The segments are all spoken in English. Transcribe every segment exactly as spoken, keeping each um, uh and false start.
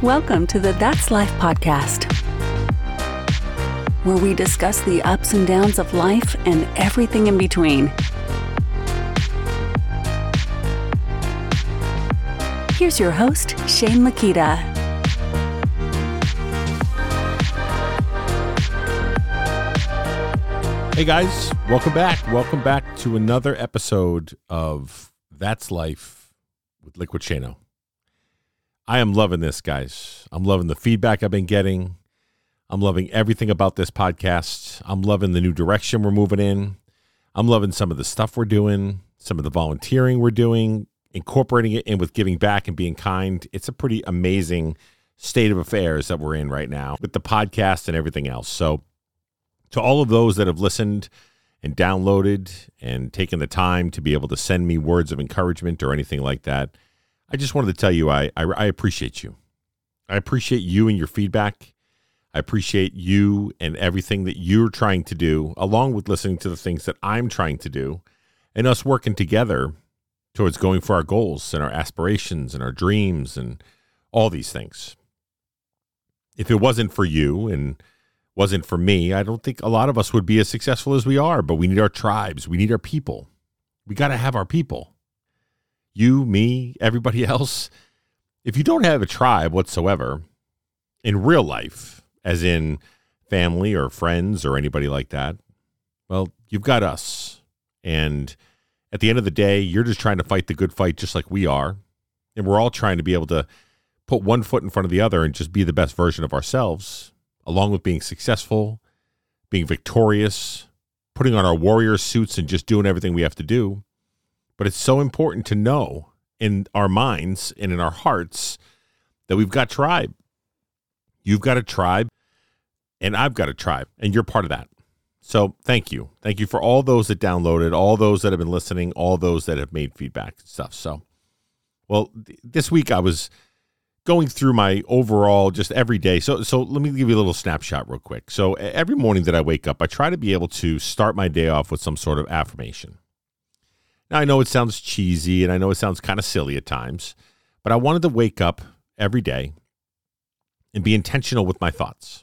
Welcome to the That's Life podcast, where we discuss the ups and downs of life and everything in between. Here's your host, Shane Lakita. Hey guys, welcome back. Welcome back to another episode of That's Life with Liquid Shano. I am loving this, guys. I'm loving the feedback I've been getting. I'm loving everything about this podcast. I'm loving the new direction we're moving in. I'm loving some of the stuff we're doing, some of the volunteering we're doing, incorporating it in with giving back and being kind. It's a pretty amazing state of affairs that we're in right now with the podcast and everything else. So to all of those that have listened and downloaded and taken the time to be able to send me words of encouragement or anything like that, I just wanted to tell you I, I I appreciate you. I appreciate you and your feedback. I appreciate you and everything that you're trying to do, along with listening to the things that I'm trying to do, and us working together towards going for our goals and our aspirations and our dreams and all these things. If it wasn't for you and wasn't for me, I don't think a lot of us would be as successful as we are, but we need our tribes. We need our people. We got to have our people. You, me, everybody else. If you don't have a tribe whatsoever in real life, as in family or friends or anybody like that, well, you've got us. And at the end of the day, you're just trying to fight the good fight just like we are. And we're all trying to be able to put one foot in front of the other and just be the best version of ourselves, along with being successful, being victorious, putting on our warrior suits and just doing everything we have to do. But it's so important to know in our minds and in our hearts that we've got tribe. You've got a tribe, and I've got a tribe, and you're part of that. So thank you. Thank you for all those that downloaded, all those that have been listening, all those that have made feedback and stuff. So, well, th- this week I was going through my overall just every day. So, so let me give you a little snapshot real quick. So every morning that I wake up, I try to be able to start my day off with some sort of affirmation. Now, I know it sounds cheesy and I know it sounds kind of silly at times, but I wanted to wake up every day and be intentional with my thoughts.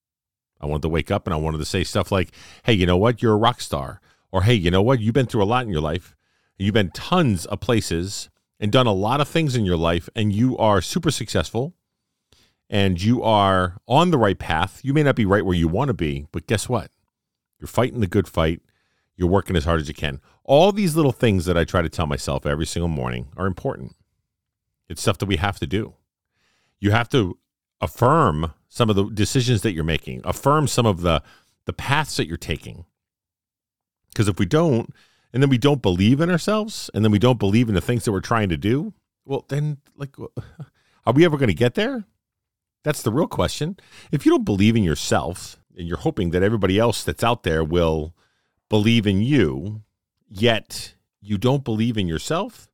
I wanted to wake up and I wanted to say stuff like, hey, you know what? You're a rock star. Or, hey, you know what? You've been through a lot in your life. You've been tons of places and done a lot of things in your life, and you are super successful and you are on the right path. You may not be right where you want to be, but guess what? You're fighting the good fight. You're working as hard as you can. All these little things that I try to tell myself every single morning are important. It's stuff that we have to do. You have to affirm some of the decisions that you're making, affirm some of the, the paths that you're taking. Because if we don't, and then we don't believe in ourselves, and then we don't believe in the things that we're trying to do, well, then, like, are we ever going to get there? That's the real question. If you don't believe in yourself, and you're hoping that everybody else that's out there will believe in you, yet you don't believe in yourself,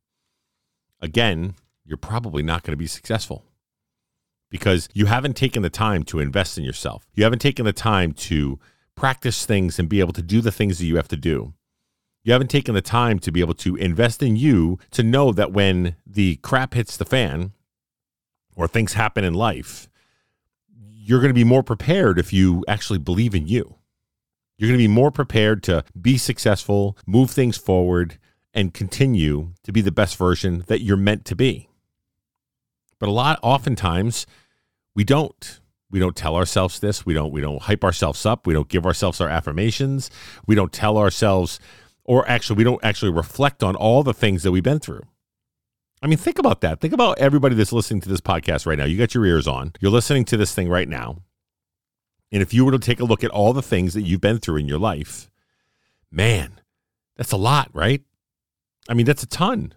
again, you're probably not going to be successful because you haven't taken the time to invest in yourself. You haven't taken the time to practice things and be able to do the things that you have to do. You haven't taken the time to be able to invest in you to know that when the crap hits the fan or things happen in life, you're going to be more prepared if you actually believe in you. You're going to be more prepared to be successful, move things forward, and continue to be the best version that you're meant to be. But a lot, oftentimes, we don't. We don't tell ourselves this. We don't. We don't hype ourselves up. We don't give ourselves our affirmations. We don't tell ourselves, or actually, we don't actually reflect on all the things that we've been through. I mean, think about that. Think about everybody that's listening to this podcast right now. You got your ears on. You're listening to this thing right now. And if you were to take a look at all the things that you've been through in your life, man, that's a lot, right? I mean, that's a ton.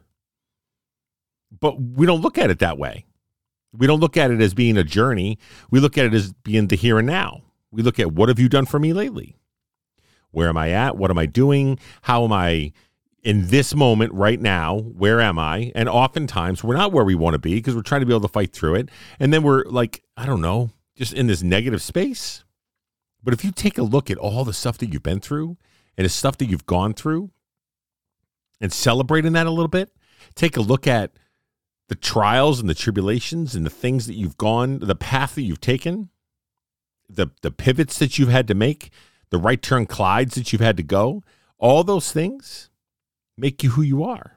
But we don't look at it that way. We don't look at it as being a journey. We look at it as being the here and now. We look at, what have you done for me lately? Where am I at? What am I doing? How am I in this moment right now? Where am I? And oftentimes we're not where we want to be because we're trying to be able to fight through it. And then we're like, I don't know, just in this negative space. But if you take a look at all the stuff that you've been through and the stuff that you've gone through and celebrating that a little bit, take a look at the trials and the tribulations and the things that you've gone, the path that you've taken, the, the pivots that you've had to make, the right turn Clydes that you've had to go, all those things make you who you are.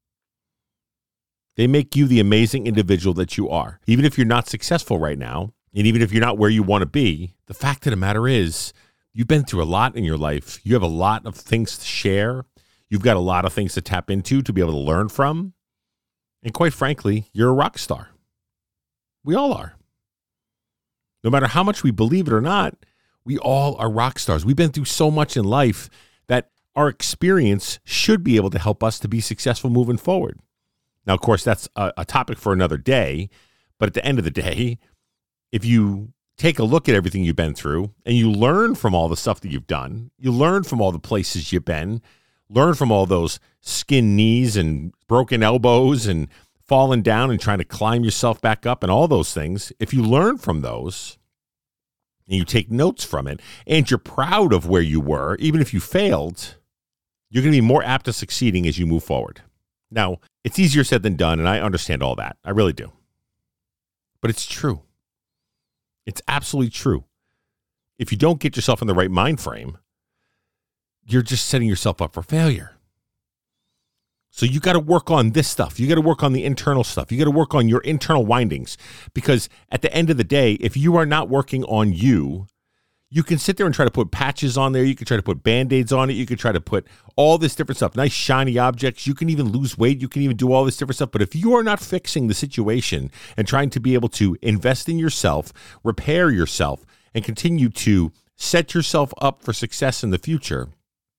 They make you the amazing individual that you are. Even if you're not successful right now, and even if you're not where you want to be, the fact of the matter is you've been through a lot in your life. You have a lot of things to share. You've got a lot of things to tap into, to be able to learn from. And quite frankly, you're a rock star. We all are. No matter how much we believe it or not, we all are rock stars. We've been through so much in life that our experience should be able to help us to be successful moving forward. Now, of course, that's a, a topic for another day. But at the end of the day, if you take a look at everything you've been through and you learn from all the stuff that you've done, you learn from all the places you've been, learn from all those skinned knees and broken elbows and falling down and trying to climb yourself back up and all those things. If you learn from those and you take notes from it and you're proud of where you were, even if you failed, you're going to be more apt to succeeding as you move forward. Now, it's easier said than done, and I understand all that. I really do. But it's true. It's absolutely true. If you don't get yourself in the right mind frame, you're just setting yourself up for failure. So you got to work on this stuff. You got to work on the internal stuff. You got to work on your internal windings. Because at the end of the day, if you are not working on you, you can sit there and try to put patches on there. You can try to put Band-Aids on it. You can try to put all this different stuff, nice shiny objects. You can even lose weight. You can even do all this different stuff. But if you are not fixing the situation and trying to be able to invest in yourself, repair yourself, and continue to set yourself up for success in the future,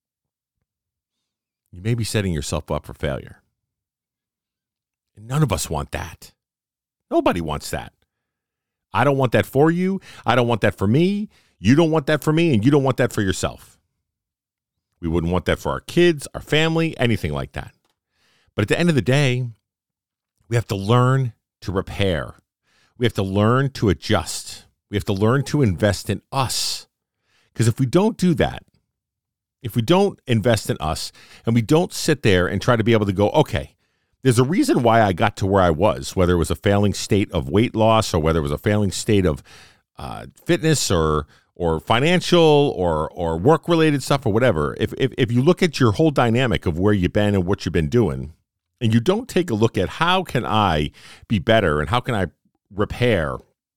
you may be setting yourself up for failure. And none of us want that. Nobody wants that. I don't want that for you. I don't want that for me. You don't want that for me, and you don't want that for yourself. We wouldn't want that for our kids, our family, anything like that. But at the end of the day, we have to learn to repair. We have to learn to adjust. We have to learn to invest in us. Because if we don't do that, if we don't invest in us and we don't sit there and try to be able to go, okay, there's a reason why I got to where I was, whether it was a failing state of weight loss or whether it was a failing state of uh, fitness or or financial or or work-related stuff or whatever. If, if if you look at your whole dynamic of where you've been and what you've been doing, and you don't take a look at how can I be better and how can I repair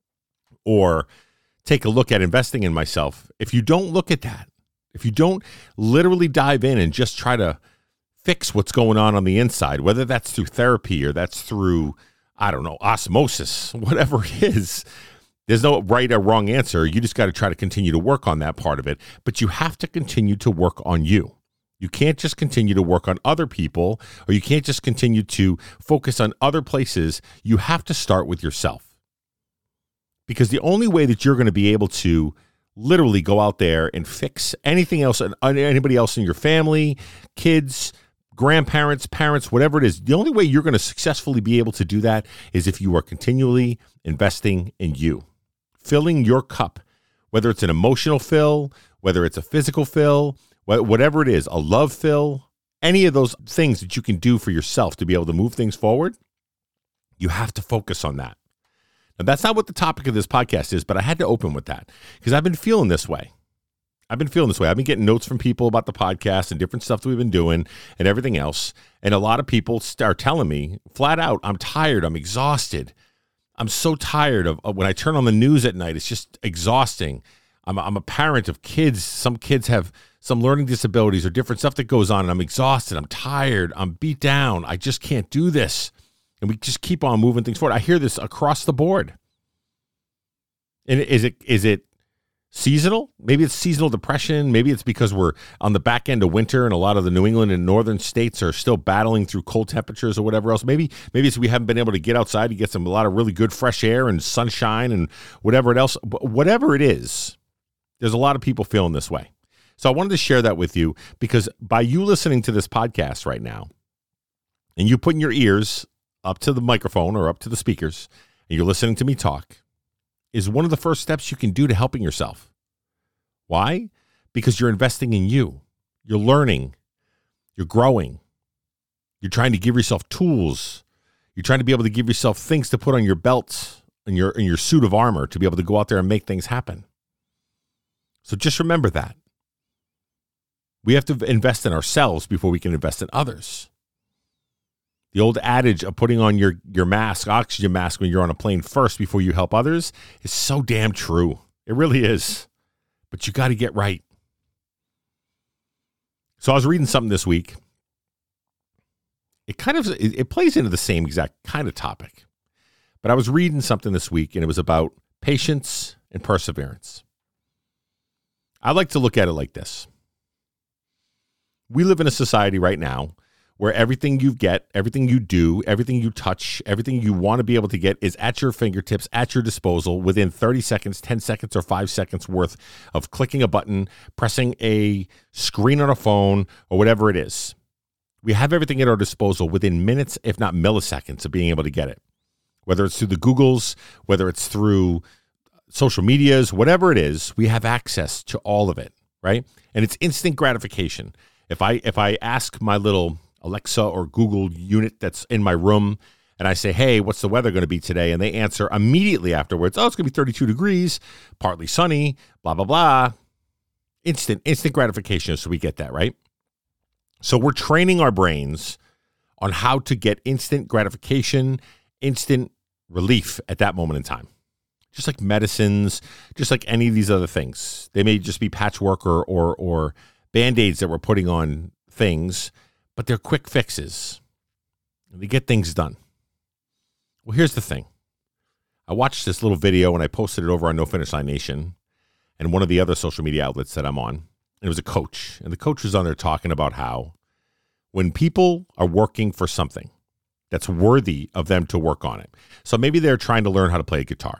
or take a look at investing in myself, if you don't look at that, if you don't literally dive in and just try to fix what's going on on the inside, whether that's through therapy or that's through, I don't know, osmosis, whatever it is, there's no right or wrong answer. You just got to try to continue to work on that part of it. But you have to continue to work on you. You can't just continue to work on other people, or you can't just continue to focus on other places. You have to start with yourself. Because the only way that you're going to be able to literally go out there and fix anything else, anybody else in your family, kids, grandparents, parents, whatever it is, the only way you're going to successfully be able to do that is if you are continually investing in you, filling your cup, whether it's an emotional fill, whether it's a physical fill, whatever it is, a love fill, any of those things that you can do for yourself to be able to move things forward, you have to focus on that. Now, that's not what the topic of this podcast is, but I had to open with that because I've been feeling this way. I've been feeling this way. I've been getting notes from people about the podcast and different stuff that we've been doing and everything else. And a lot of people start telling me flat out, I'm tired. I'm exhausted. I'm so tired of, of when I turn on the news at night, it's just exhausting. I'm, I'm a parent of kids. Some kids have some learning disabilities or different stuff that goes on. And I'm exhausted. I'm tired. I'm beat down. I just can't do this. And we just keep on moving things forward. I hear this across the board. And is it is it seasonal? Maybe it's seasonal depression. Maybe it's because we're on the back end of winter and a lot of the New England and northern states are still battling through cold temperatures or whatever else. Maybe maybe it's we haven't been able to get outside to get some a lot of really good fresh air and sunshine and whatever else. Whatever it is, there's a lot of people feeling this way. So I wanted to share that with you because by you listening to this podcast right now and you putting your ears up to the microphone or up to the speakers and you're listening to me talk is one of the first steps you can do to helping yourself. Why? Because you're investing in you. You're learning. You're growing. You're trying to give yourself tools. You're trying to be able to give yourself things to put on your belt and your, and your suit of armor to be able to go out there and make things happen. So just remember that. We have to invest in ourselves before we can invest in others. The old adage of putting on your, your mask, oxygen mask, when you're on a plane first before you help others is so damn true. It really is. But you got to get right. So I was reading something this week. It kind of, it, it plays into the same exact kind of topic. But I was reading something this week, and it was about patience and perseverance. I like to look at it like this. We live in a society right now where everything you get, everything you do, everything you touch, everything you want to be able to get is at your fingertips, at your disposal, within thirty seconds, ten seconds, or five seconds worth of clicking a button, pressing a screen on a phone, or whatever it is. We have everything at our disposal within minutes, if not milliseconds, of being able to get it. Whether it's through the Googles, whether it's through social medias, whatever it is, we have access to all of it, right? And it's instant gratification. If I if I ask my little Alexa or Google unit that's in my room, and I say, hey, what's the weather going to be today? And they answer immediately afterwards, oh, it's going to be thirty-two degrees, partly sunny, blah, blah, blah. Instant, instant gratification, so we get that, right? So we're training our brains on how to get instant gratification, instant relief at that moment in time. Just like medicines, just like any of these other things. They may just be patchwork or or, or Band-Aids that we're putting on things, but they're quick fixes. They get things done. Well, here's the thing. I watched this little video and I posted it over on No Finish Line Nation and one of the other social media outlets that I'm on. And it was a coach. And the coach was on there talking about how when people are working for something that's worthy of them to work on it. So maybe they're trying to learn how to play a guitar.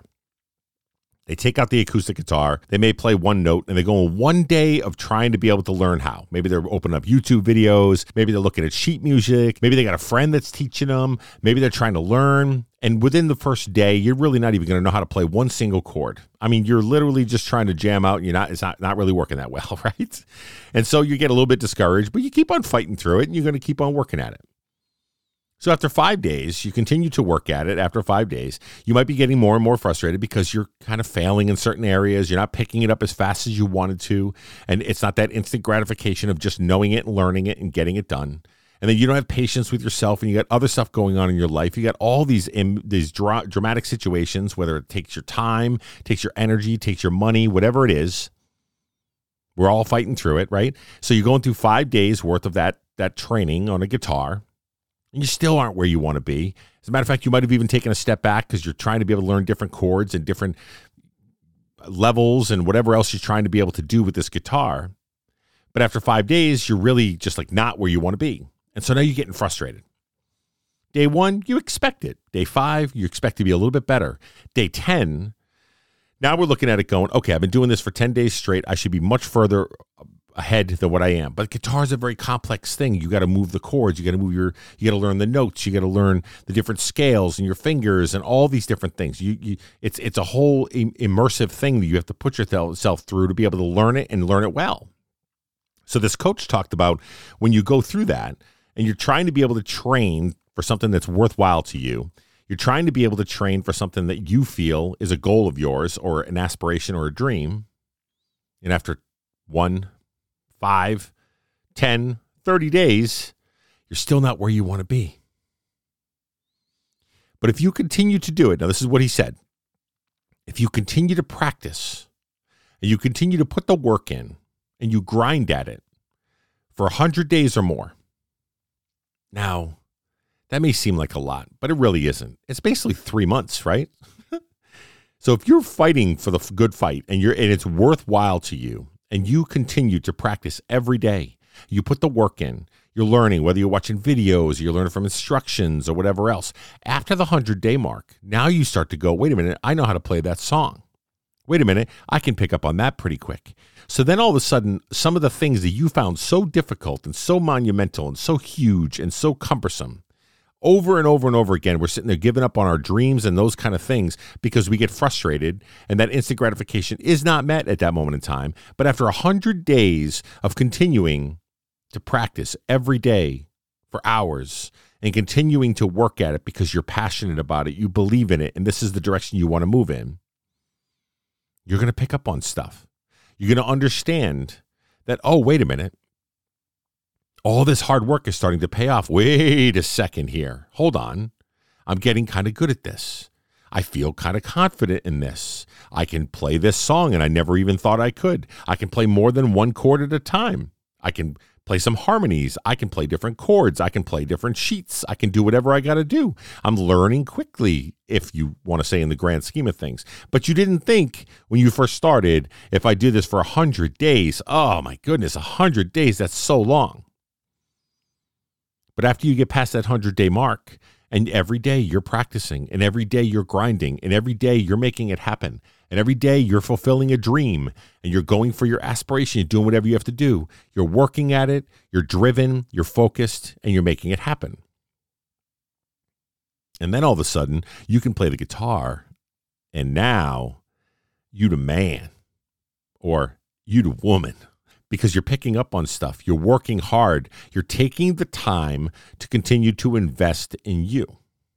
They take out the acoustic guitar. They may play one note, and they go on one day of trying to be able to learn how. Maybe they're opening up YouTube videos. Maybe they're looking at sheet music. Maybe they got a friend that's teaching them. Maybe they're trying to learn. And within the first day, you're really not even going to know how to play one single chord. I mean, you're literally just trying to jam out, and you're not. It's not, not really working that well, right? And so you get a little bit discouraged, but you keep on fighting through it, and you're going to keep on working at it. So after five days, you continue to work at it. After five days, you might be getting more and more frustrated because you're kind of failing in certain areas. You're not picking it up as fast as you wanted to. And it's not that instant gratification of just knowing it and learning it and getting it done. And then you don't have patience with yourself, and you got other stuff going on in your life. You got all these Im- these dra- dramatic situations, whether it takes your time, takes your energy, takes your money, whatever it is. We're all fighting through it, right? So you're going through five days worth of that that training on a guitar. And you still aren't where you want to be. As a matter of fact, you might have even taken a step back because you're trying to be able to learn different chords and different levels and whatever else you're trying to be able to do with this guitar. But after five days, you're really just like not where you want to be. And so now you're getting frustrated. Day one, you expect it. Day five, you expect to be a little bit better. Day ten, now we're looking at it going, okay, I've been doing this for ten days straight. I should be much further ahead than what I am. But guitar is a very complex thing. You got to move the chords. You got to move your, you got to learn the notes. You got to learn the different scales and your fingers and all these different things. You, you it's, it's a whole im- immersive thing that you have to put yourself through to be able to learn it and learn it well. So this coach talked about when you go through that and you're trying to be able to train for something that's worthwhile to you, you're trying to be able to train for something that you feel is a goal of yours or an aspiration or a dream. And after one, five, ten, thirty days, you're still not where you want to be. But if you continue to do it, now this is what he said, if you continue to practice and you continue to put the work in and you grind at it for one hundred days or more, now that may seem like a lot, but it really isn't. It's basically three months, right? So if you're fighting for the good fight and you're and it's worthwhile to you, and you continue to practice every day, you put the work in, you're learning, whether you're watching videos, you're learning from instructions or whatever else. After the hundred-day mark, now you start to go, wait a minute, I know how to play that song. Wait a minute, I can pick up on that pretty quick. So then all of a sudden, some of the things that you found so difficult and so monumental and so huge and so cumbersome, over and over and over again, we're sitting there giving up on our dreams and those kind of things because we get frustrated and that instant gratification is not met at that moment in time. But after one hundred days of continuing to practice every day for hours and continuing to work at it because you're passionate about it, you believe in it, and this is the direction you want to move in, you're going to pick up on stuff. You're going to understand that, oh, wait a minute. All this hard work is starting to pay off. Wait a second here. Hold on. I'm getting kind of good at this. I feel kind of confident in this. I can play this song, and I never even thought I could. I can play more than one chord at a time. I can play some harmonies. I can play different chords. I can play different sheets. I can do whatever I got to do. I'm learning quickly, if you want to say in the grand scheme of things. But you didn't think when you first started, if I do this for one hundred days, oh my goodness, one hundred days, that's so long. But after you get past that one hundred-day mark, and every day you're practicing, and every day you're grinding, and every day you're making it happen, and every day you're fulfilling a dream, and you're going for your aspiration, you're doing whatever you have to do. You're working at it, you're driven, you're focused, and you're making it happen. And then all of a sudden, you can play the guitar, and now you the man, or you the woman, because you're picking up on stuff. You're working hard. You're taking the time to continue to invest in you.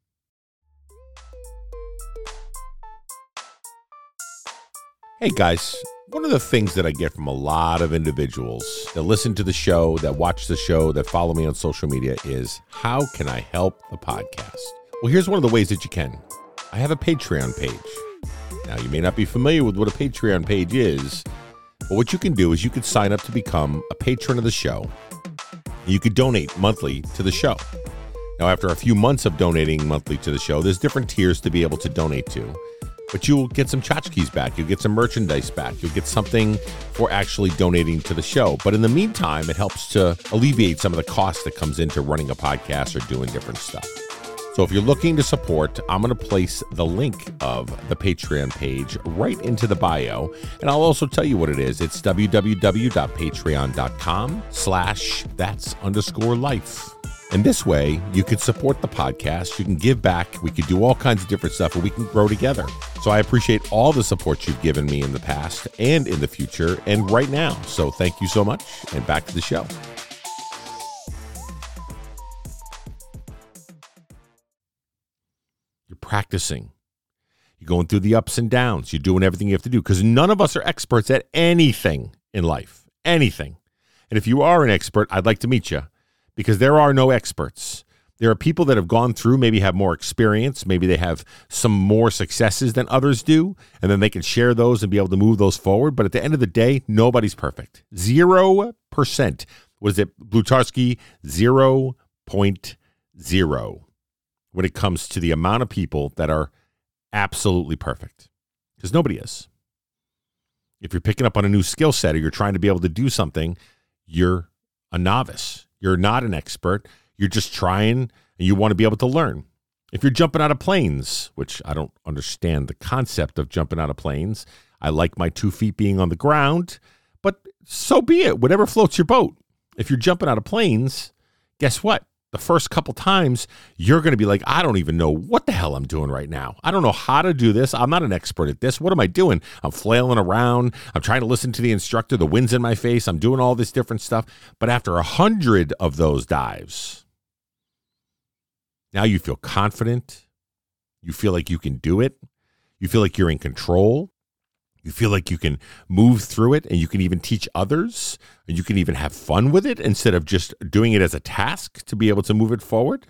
Hey guys, one of the things that I get from a lot of individuals that listen to the show, that watch the show, that follow me on social media is, how can I help the podcast? Well, here's one of the ways that you can. I have a Patreon page. Now, you may not be familiar with what a Patreon page is, but what you can do is you could sign up to become a patron of the show. You could donate monthly to the show. Now, after a few months of donating monthly to the show, there's different tiers to be able to donate to. But you'll get some tchotchkes back. You'll get some merchandise back. You'll get something for actually donating to the show. But in the meantime, it helps to alleviate some of the cost that comes into running a podcast or doing different stuff. So if you're looking to support, I'm going to place the link of the Patreon page right into the bio. And I'll also tell you what it is. It's www.patreon.com slash that's underscore life. And this way, you can support the podcast, you can give back, we could do all kinds of different stuff, and we can grow together. So I appreciate all the support you've given me in the past and in the future and right now. So thank you so much, and back to the show. You're practicing. You're going through the ups and downs. You're doing everything you have to do, because none of us are experts at anything in life, anything. And if you are an expert, I'd like to meet you. Because there are no experts. There are people that have gone through, maybe have more experience, maybe they have some more successes than others do, and then they can share those and be able to move those forward. But at the end of the day, nobody's perfect. Zero percent. What is it, Blutarsky? Zero point zero when it comes to the amount of people that are absolutely perfect. Because nobody is. If you're picking up on a new skill set or you're trying to be able to do something, you're a novice. You're not an expert. You're just trying, and you want to be able to learn. If you're jumping out of planes, which I don't understand the concept of jumping out of planes. I like my two feet being on the ground, but so be it. Whatever floats your boat. If you're jumping out of planes, guess what? The first couple times, you're going to be like, I don't even know what the hell I'm doing right now. I don't know how to do this. I'm not an expert at this. What am I doing? I'm flailing around. I'm trying to listen to the instructor. The wind's in my face. I'm doing all this different stuff. But after a hundred of those dives, now you feel confident. You feel like you can do it. You feel like you're in control. You feel like you can move through it, and you can even teach others, and you can even have fun with it instead of just doing it as a task to be able to move it forward.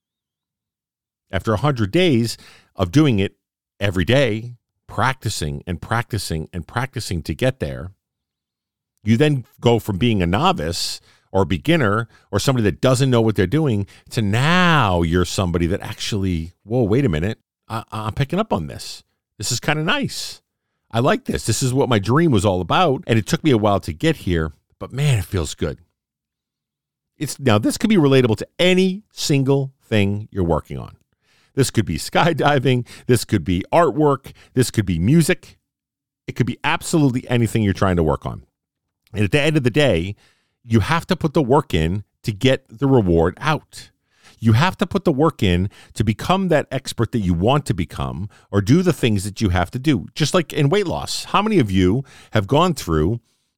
After one hundred days of doing it every day, practicing and practicing and practicing to get there, you then go from being a novice or a beginner or somebody that doesn't know what they're doing to now you're somebody that actually, whoa, wait a minute, I- I'm picking up on this. This is kind of nice. I like this. This is what my dream was all about. And it took me a while to get here, but man, it feels good. It's now this could be relatable to any single thing you're working on. This could be skydiving. This could be artwork. This could be music. It could be absolutely anything you're trying to work on. And at the end of the day, you have to put the work in to get the reward out. You have to put the work in to become that expert that you want to become or do the things that you have to do. Just like in weight loss. How many of you have gone through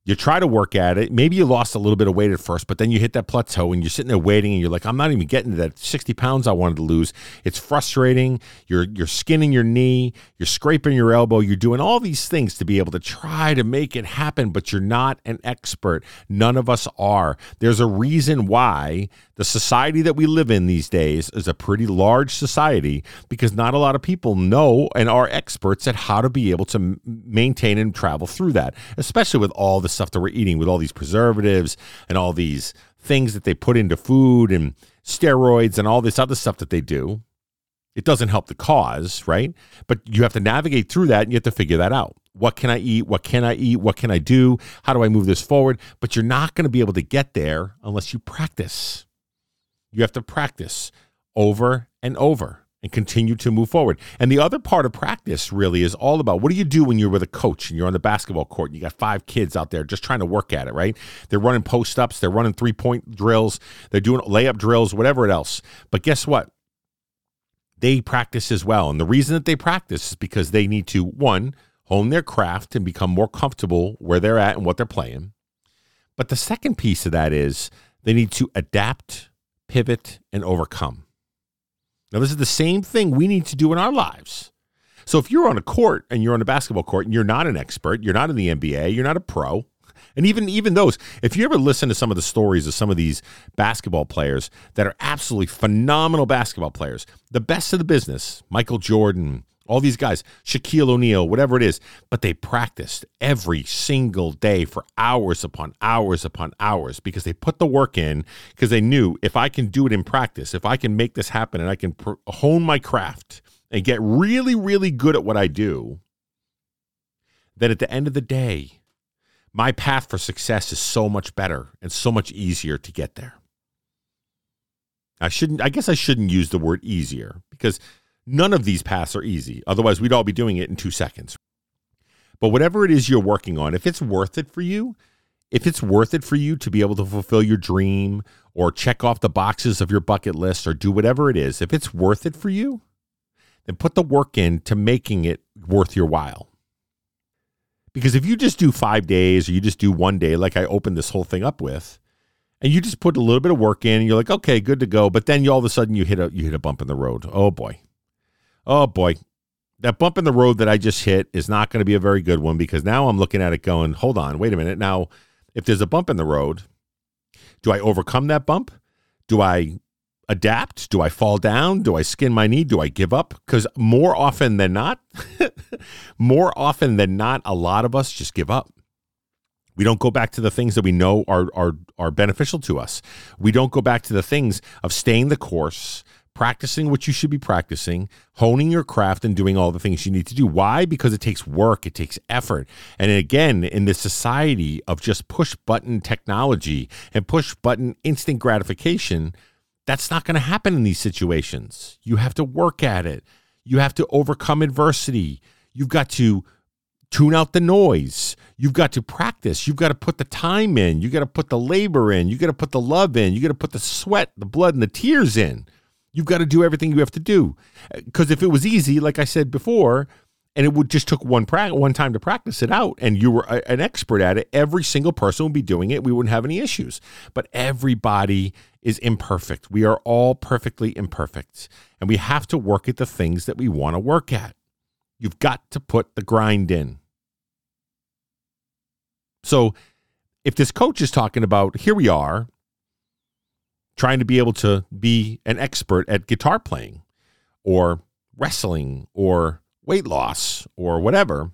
You try to work at it. Maybe you lost a little bit of weight at first, but then you hit that plateau and you're sitting there waiting and you're like, I'm not even getting to that sixty pounds I wanted to lose. It's frustrating. You're, you're skinning your knee. You're scraping your elbow. You're doing all these things to be able to try to make it happen, but you're not an expert. None of us are. There's a reason why the society that we live in these days is a pretty large society, because not a lot of people know and are experts at how to be able to m- maintain and travel through that, especially with all the stuff that we're eating, with all these preservatives and all these things that they put into food and steroids and all this other stuff that they do. It doesn't help the cause, right? But you have to navigate through that and you have to figure that out. What can I eat? What can I eat? What can I do? How do I move this forward? But you're not going to be able to get there unless you practice. You have to practice over and over and continue to move forward. And the other part of practice really is all about, what do you do when you're with a coach and you're on the basketball court and you got five kids out there just trying to work at it, right? They're running post-ups, they're running three-point drills, they're doing layup drills, whatever else. But guess what? They practice as well. And the reason that they practice is because they need to, one, hone their craft and become more comfortable where they're at and what they're playing. But the second piece of that is they need to adapt, pivot, and overcome. Now, this is the same thing we need to do in our lives. So if you're on a court and you're on a basketball court and you're not an expert, you're not in the N B A, you're not a pro, and even, even those, if you ever listen to some of the stories of some of these basketball players that are absolutely phenomenal basketball players, the best of the business, Michael Jordan, all these guys, Shaquille O'Neal, whatever it is, but they practiced every single day for hours upon hours upon hours because they put the work in, because they knew, if I can do it in practice, if I can make this happen and I can pr- hone my craft and get really, really good at what I do, then at the end of the day, my path for success is so much better and so much easier to get there. I shouldn't, I guess I shouldn't use the word easier, because none of these paths are easy. Otherwise, we'd all be doing it in two seconds. But whatever it is you're working on, if it's worth it for you, if it's worth it for you to be able to fulfill your dream or check off the boxes of your bucket list or do whatever it is, if it's worth it for you, then put the work in to making it worth your while. Because if you just do five days or you just do one day, like I opened this whole thing up with, and you just put a little bit of work in and you're like, okay, good to go. But then you all of a sudden you hit a you hit a bump in the road. Oh boy. Oh boy. That bump in the road that I just hit is not going to be a very good one, because now I'm looking at it going, hold on, wait a minute. Now, if there's a bump in the road, do I overcome that bump? Do I adapt? Do I fall down? Do I skin my knee? Do I give up? Because more often than not, more often than not, a lot of us just give up. We don't go back to the things that we know are, are, are beneficial to us. We don't go back to the things of staying the course, practicing what you should be practicing, honing your craft, and doing all the things you need to do. Why? Because it takes work, it takes effort. And again, in this society of just push-button technology and push-button instant gratification, that's not going to happen in these situations. You have to work at it. You have to overcome adversity. You've got to tune out the noise. You've got to practice. You've got to put the time in. You got to put the labor in. You got to put the love in. You got to put the sweat, the blood, and the tears in. You've got to do everything you have to do. Because if it was easy, like I said before, and it would just took one pra- one time to practice it out, and you were a, an expert at it, every single person would be doing it. We wouldn't have any issues. But everybody is imperfect. We are all perfectly imperfect. And we have to work at the things that we want to work at. You've got to put the grind in. So if this coach is talking about, here we are, trying to be able to be an expert at guitar playing or wrestling or weight loss or whatever,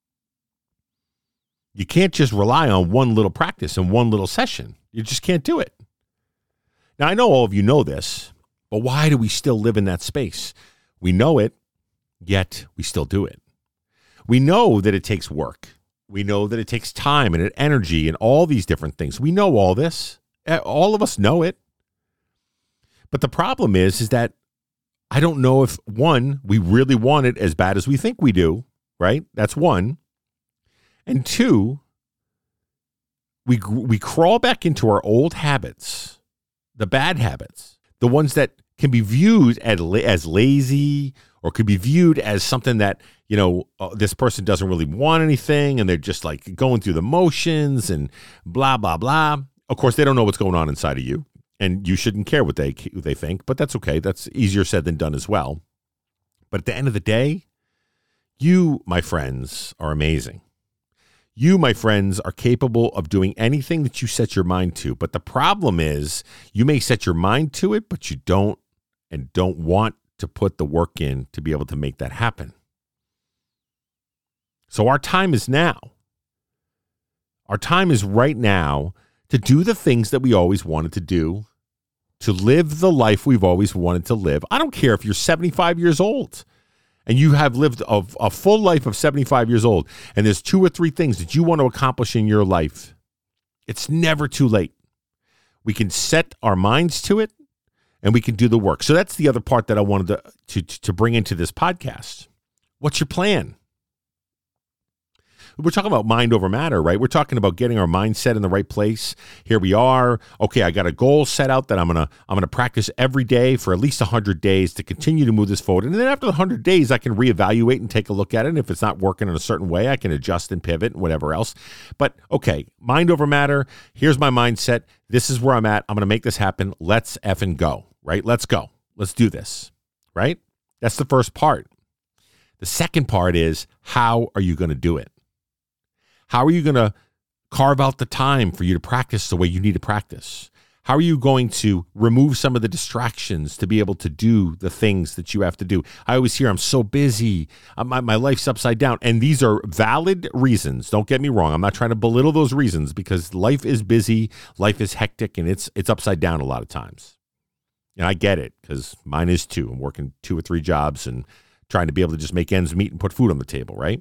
you can't just rely on one little practice and one little session. You just can't do it. Now, I know all of you know this, but why do we still live in that space? We know it, yet we still do it. We know that it takes work. We know that it takes time and energy and all these different things. We know all this. All of us know it. But the problem is, is that I don't know if, one, we really want it as bad as we think we do, right? That's one. And two, we we crawl back into our old habits, the bad habits, the ones that can be viewed as, as lazy, or could be viewed as something that, you know, uh, this person doesn't really want anything and they're just like going through the motions and blah, blah, blah. Of course, they don't know what's going on inside of you, and you shouldn't care what they they think, but that's okay. That's easier said than done as well. But at the end of the day, you, my friends, are amazing. You, my friends, are capable of doing anything that you set your mind to. But the problem is you may set your mind to it, but you don't and don't want to put the work in to be able to make that happen. So our time is now. Our time is right now to do the things that we always wanted to do, to live the life we've always wanted to live. I don't care if you're seventy-five years old and you have lived a, a full life of seventy-five years old, and there's two or three things that you want to accomplish in your life. It's never too late. We can set our minds to it, and we can do the work. So that's the other part that I wanted to, to, to bring into this podcast. What's your plan? We're talking about mind over matter, right? We're talking about getting our mindset in the right place. Here we are. Okay, I got a goal set out that I'm gonna I'm gonna practice every day for at least one hundred days to continue to move this forward. And then after the one hundred days, I can reevaluate and take a look at it. And if it's not working in a certain way, I can adjust and pivot and whatever else. But okay, mind over matter. Here's my mindset. This is where I'm at. I'm gonna make this happen. Let's effing go, right? Let's go. Let's do this, right? That's the first part. The second part is, how are you gonna do it? How are you going to carve out the time for you to practice the way you need to practice? How are you going to remove some of the distractions to be able to do the things that you have to do? I always hear, I'm so busy. My, my life's upside down. And these are valid reasons. Don't get me wrong. I'm not trying to belittle those reasons, because life is busy, life is hectic, and it's it's upside down a lot of times. And I get it, because mine is too. I'm working two or three jobs and trying to be able to just make ends meet and put food on the table, right?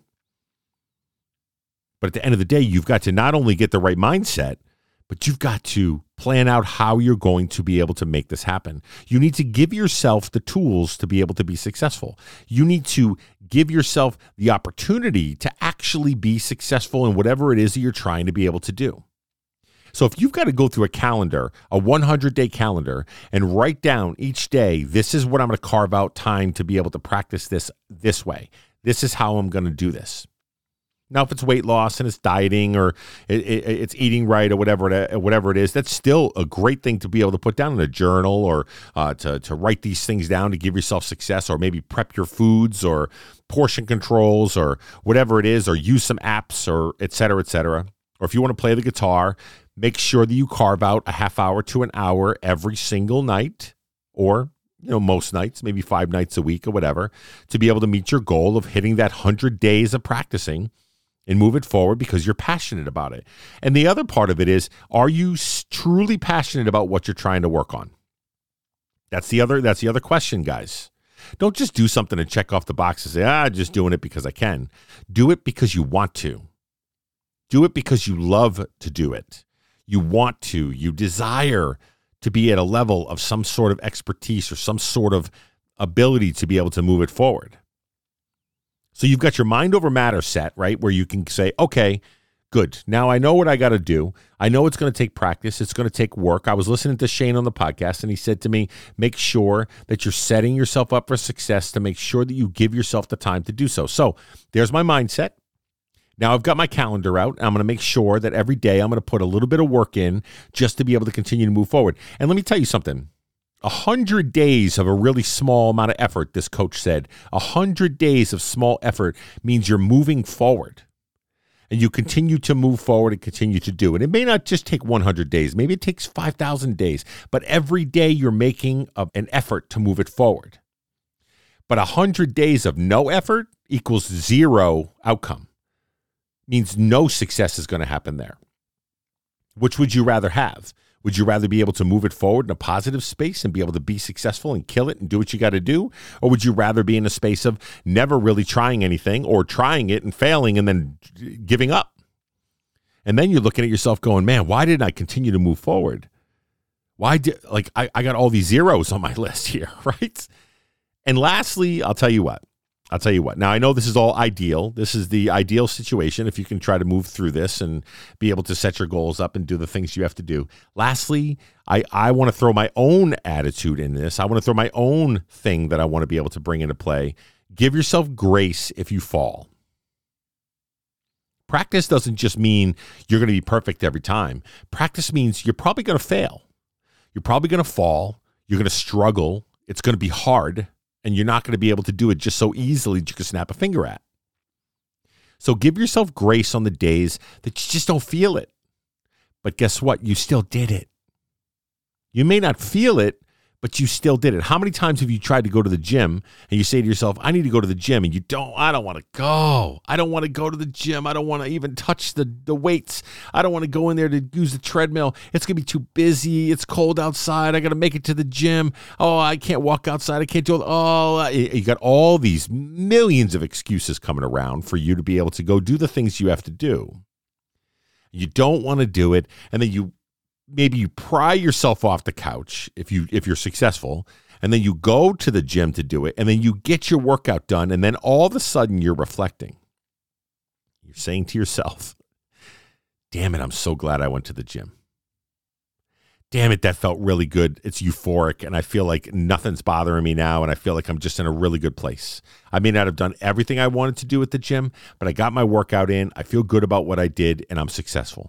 But at the end of the day, you've got to not only get the right mindset, but you've got to plan out how you're going to be able to make this happen. You need to give yourself the tools to be able to be successful. You need to give yourself the opportunity to actually be successful in whatever it is that you're trying to be able to do. So if you've got to go through a calendar, a one hundred day calendar, and write down each day, this is what I'm going to carve out time to be able to practice this this way. This is how I'm going to do this. Now, if it's weight loss and it's dieting, or it, it, it's eating right, or whatever it, whatever it is, that's still a great thing to be able to put down in a journal, or uh, to, to write these things down to give yourself success, or maybe prep your foods, or portion controls, or whatever it is, or use some apps, or et cetera, et cetera. Or if you want to play the guitar, make sure that you carve out a half hour to an hour every single night, or you know, most nights, maybe five nights a week or whatever, to be able to meet your goal of hitting that one hundred days of practicing and move it forward, because you're passionate about it. And the other part of it is, are you truly passionate about what you're trying to work on? That's the other, that's the other question, guys. Don't just do something and check off the box and say, ah, just doing it because I can. Do it because you want to. Do it because you love to do it. You want to, you desire to be at a level of some sort of expertise or some sort of ability to be able to move it forward. So you've got your mind over matter set, right, where you can say, okay, good. Now I know what I got to do. I know it's going to take practice. It's going to take work. I was listening to Shane on the podcast, and he said to me, make sure that you're setting yourself up for success, to make sure that you give yourself the time to do so. So there's my mindset. Now I've got my calendar out, and I'm going to make sure that every day I'm going to put a little bit of work in just to be able to continue to move forward. And let me tell you something. A hundred days of a really small amount of effort, this coach said. A hundred days of small effort means you're moving forward, and you continue to move forward and continue to do it. It may not just take one hundred days. Maybe it takes five thousand days, but every day you're making a, an effort to move it forward. But a hundred days of no effort equals zero outcome. Means no success is going to happen there. Which would you rather have? Would you rather be able to move it forward in a positive space and be able to be successful and kill it and do what you got to do? Or would you rather be in a space of never really trying anything, or trying it and failing and then giving up? And then you're looking at yourself going, man, why didn't I continue to move forward? Why did, like, I, I got all these zeros on my list here, right? And lastly, I'll tell you what, I'll tell you what. Now, I know this is all ideal. This is the ideal situation if you can try to move through this and be able to set your goals up and do the things you have to do. Lastly, I, I want to throw my own attitude in this. I want to throw my own thing that I want to be able to bring into play. Give yourself grace if you fall. Practice doesn't just mean you're going to be perfect every time. Practice means you're probably going to fail. You're probably going to fall. You're going to struggle. It's going to be hard. And you're not going to be able to do it just so easily that you can snap a finger at. So give yourself grace on the days that you just don't feel it. But guess what? You still did it. You may not feel it, but you still did it. How many times have you tried to go to the gym and you say to yourself, I need to go to the gym, and you don't, I don't want to go. I don't want to go to the gym. I don't want to even touch the, the weights. I don't want to go in there to use the treadmill. It's going to be too busy. It's cold outside. I got to make it to the gym. Oh, I can't walk outside. I can't do it. Oh, you got all these millions of excuses coming around for you to be able to go do the things you have to do. You don't want to do it, and then you maybe you pry yourself off the couch if you if you're successful, and then you go to the gym to do it, and then you get your workout done, and then all of a sudden you're reflecting. You're saying to yourself, damn it, I'm so glad I went to the gym. Damn it, that felt really good. It's euphoric, and I feel like nothing's bothering me now, and I feel like I'm just in a really good place. I may not have done everything I wanted to do at the gym, but I got my workout in. I feel good about what I did, and I'm successful.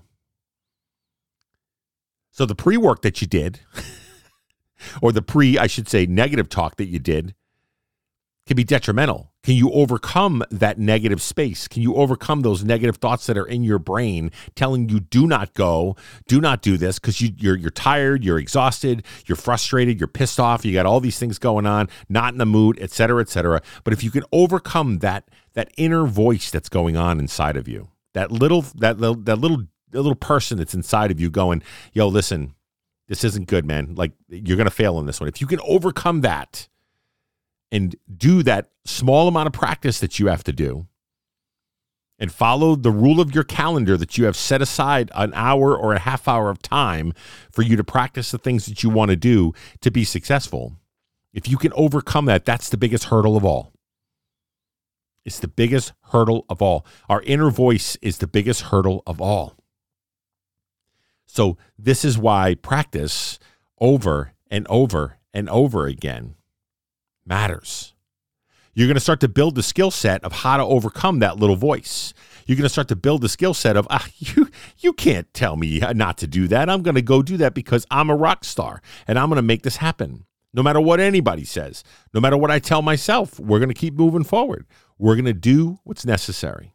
So the pre-work that you did, or the pre, I should say, negative talk that you did, can be detrimental. Can you overcome that negative space? Can you overcome those negative thoughts that are in your brain telling you do not go, do not do this, because you, you're you're tired, you're exhausted, you're frustrated, you're pissed off, you got all these things going on, not in the mood, et cetera, et cetera. But if you can overcome that that inner voice that's going on inside of you, that little that little that little a little person that's inside of you going, yo, listen, this isn't good, man. Like, you're going to fail on this one. If you can overcome that and do that small amount of practice that you have to do and follow the rule of your calendar that you have set aside an hour or a half hour of time for you to practice the things that you want to do to be successful. If you can overcome that, that's the biggest hurdle of all. It's the biggest hurdle of all. Our inner voice is the biggest hurdle of all. So this is why practice over and over and over again matters. You're going to start to build the skill set of how to overcome that little voice. You're going to start to build the skill set of, ah, you, you can't tell me not to do that. I'm going to go do that because I'm a rock star and I'm going to make this happen. No matter what anybody says, no matter what I tell myself, we're going to keep moving forward. We're going to do what's necessary.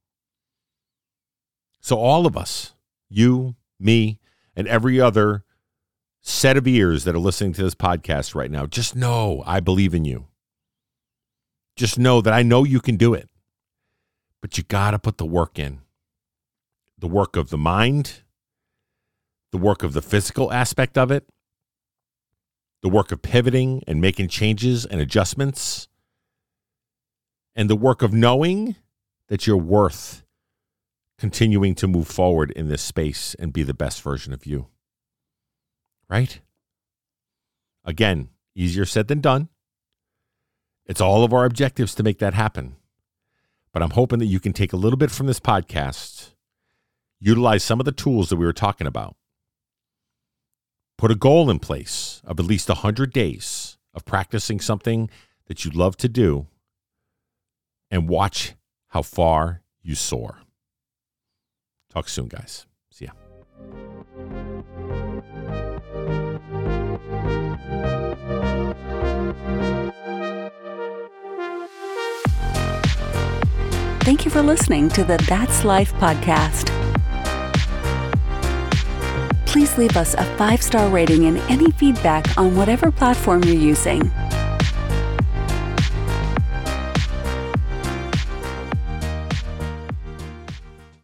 So all of us, you, me, and every other set of ears that are listening to this podcast right now, just know I believe in you. Just know that I know you can do it. But you got to put the work in. The work of the mind, the work of the physical aspect of it, the work of pivoting and making changes and adjustments, and the work of knowing that you're worth continuing to move forward in this space and be the best version of you. Right? Again, easier said than done. It's all of our objectives to make that happen. But I'm hoping that you can take a little bit from this podcast, utilize some of the tools that we were talking about, put a goal in place of at least one hundred days of practicing something that you love to do, and watch how far you soar. Talk soon, guys. See ya. Thank you for listening to the That's Life podcast. Please leave us a five-star rating and any feedback on whatever platform you're using.